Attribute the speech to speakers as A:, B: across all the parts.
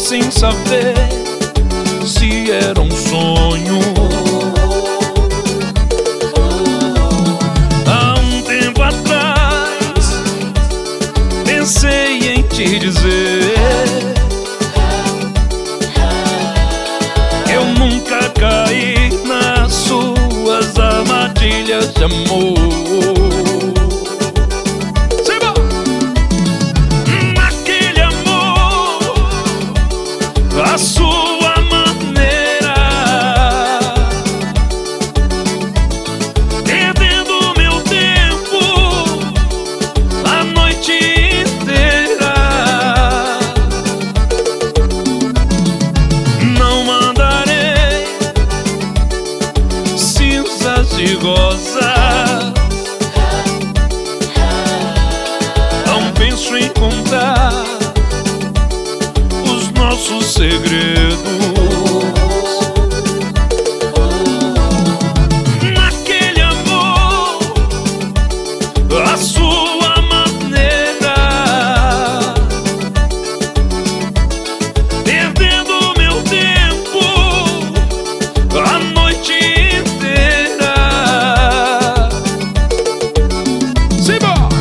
A: sem saber se era um sonho. Há um tempo atrás pensei em te dizer: eu nunca caí nas suas armadilhas de amor. Naquele amor, a sua maneira, perdendo meu tempo a noite inteira. Não mandarei cinzas de rosa, não penso em contar os nossos segredos. Naquele amor, a sua maneira, perdendo meu tempo a noite inteira. Simbora!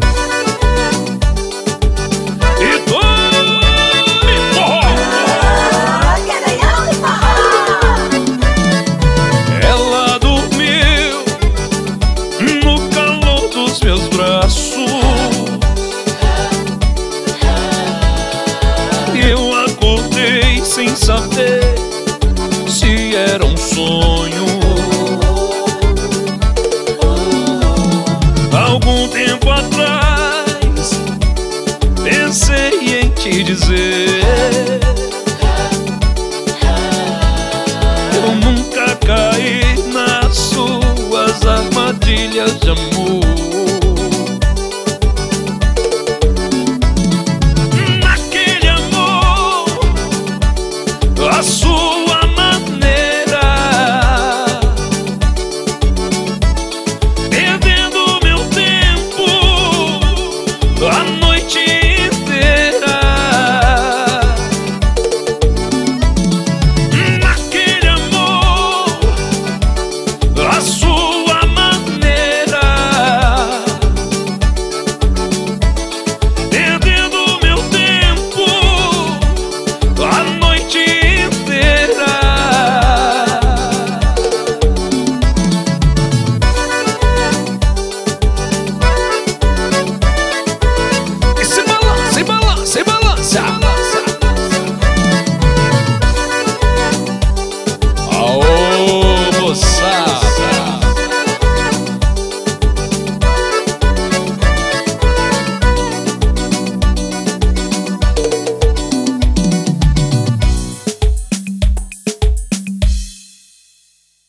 A: E ela dormiu no calor dos meus braços, eu acordei sem saber se era um sonho. Algum tempo atrás pensei em te dizer: eu nunca caí nas suas armadilhas de amor.